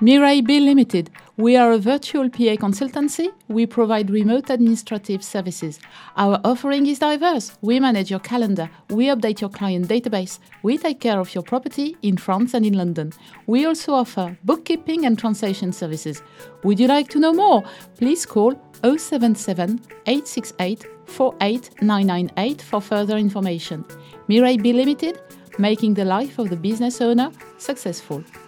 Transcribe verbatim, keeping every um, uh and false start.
Mirai B Limited. We are a virtual P A consultancy. We provide remote administrative services. Our offering is diverse. We manage your calendar. We update your client database. We take care of your property in France and in London. We also offer bookkeeping and translation services. Would you like to know more? Please call zero seven seven, eight six eight, four eight nine nine eight for further information. Mirai B Limited, making the life of the business owner successful.